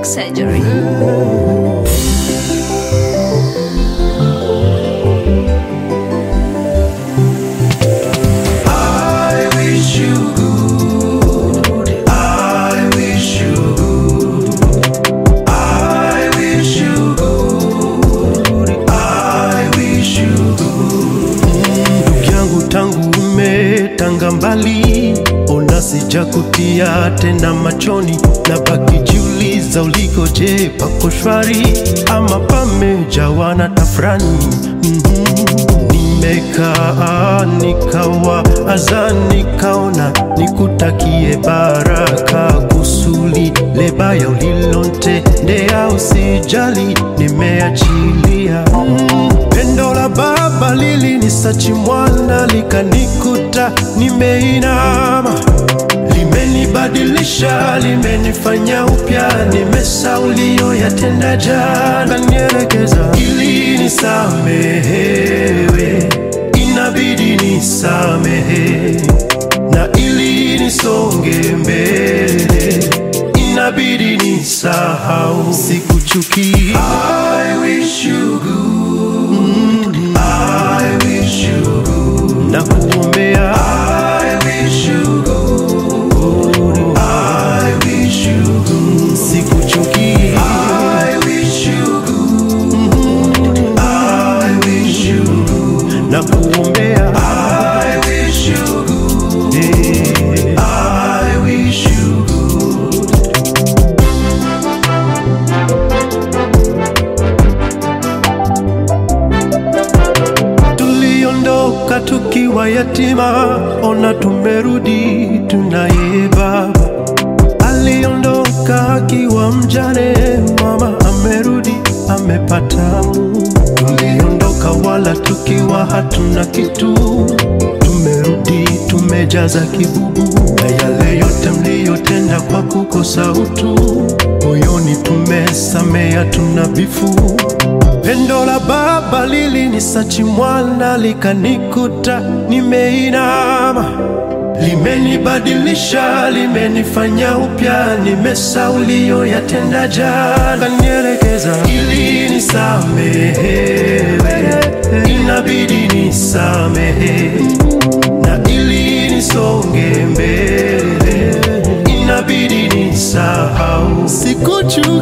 Surgery. Tanga mbali, ona sijakutia tena machoni, na baki jiuliza ulikoje, pako shwari ama pamejawa na tafrani. Nimekaa nikawa azani kaona nikutakie baraka, kusuli lebaya ulilotendea usijali, nimeachilia. Pendo la Baba lilinisachi mwana likanikuta nimeinama, limenibadilisha, limenifanya upya, nimesahau uliyoyatenda jana, nielekeza ili nisamehewe, inabidi nisamehe, na ili nisonge mbele inabidi nisahau. Sikuchuki, I wish you good, I wish you good, na kuombea, I wish you good, I wish you good. Sikuchuki, I wish you good, I wish you good, na kuombea, I wish you good, yeah, I wish you good. Tuliondoka tukiwa yatima, ona tumerudi tunaye Baba. Aliondoka akiwa mjane, mama amerudi amepata Mungu. Tuliondoka wala tukiwa hatuna kitu, tumerudi tumejaza kibubu, na yale yote mliyotenda kwa kukosa utu, moyoni tumesamea, tuna bifu. Pendo la Baba lilinisachi mwana likanikuta nimeinama, limenibadilisha, limenifanya upya, nimesahau uliyoyatenda jana, nielekeza ili nisamehewe, inabidi nisamehe, na ili nisonge mbele inabidi nisahau. Sikuchuki,